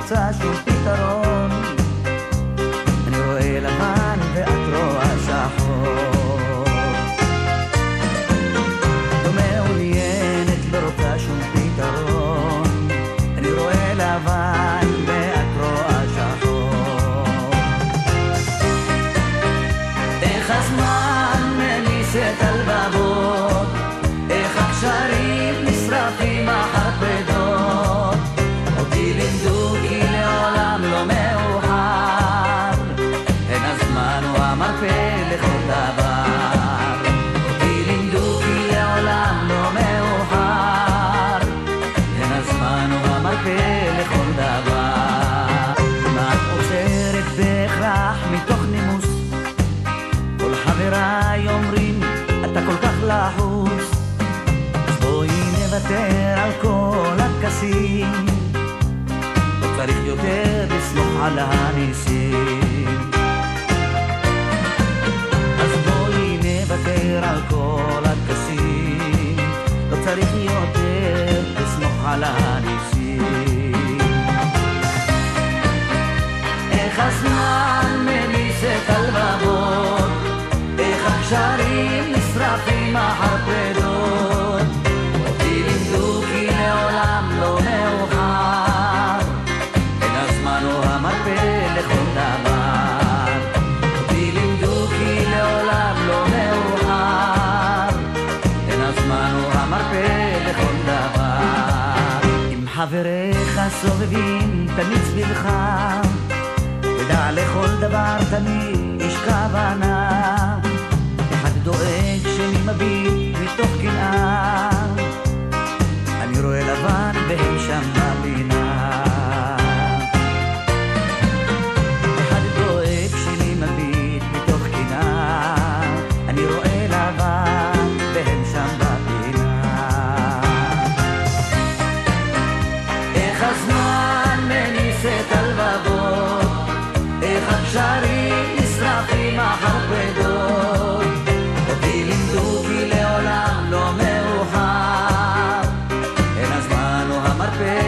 רוצה שום פתרון. אני רואה לבן ואת רואה שחור. לא מעוניינת, לא רוצה שום פתרון. אני רואה לבן ואת רואה שחור. איך הזמן מניס את הלבבות, איך הקשרים נשרפים אחר פרדות. אותי לימדו כי לעולם לא מאוחר, אין הזמן הוא המרפא לכל דבר. אותי לימדו כי לעולם לא מאוחר, אין הזמן הוא המרפא לכל דבר. מה את עוצרת בהכרח מתוך נימוס? כל חבריי אומרים אתה כל כך לחוץ, אז בואי נוותר על כל הכסים, לא צריך יותר לסמוך על הניסים. אז בואי נוותר על כל הכסים, לא צריך יותר לסמוך על הניסים. איך הזמן מניס את הלבבות, איך הקשרים נשרפים אחר פרדות. אותי לימדו כי לעולם לא מאוחר, אין הזמן הוא המרפא לכל דבר. אותי לימדו כי לעולם לא מאוחר, אין הזמן הוא המרפא לכל דבר. אם חבריך סובבים תמיד סביבך, ודע לכל דבר תמיד יש כוונה. אחד דואג שני מביט מתוך קנאה, אני רואה לבן והם שם בפינה. אחד דואג שני מביט מתוך קנאה, אני רואה לבן והם שם בפינה. איך הזמן מניס את הלבבות, איך הקשרים נשרפים אחר פרדות. אותי לימדו כי לעולם לא מאוחר, אין הזמן הוא המרפא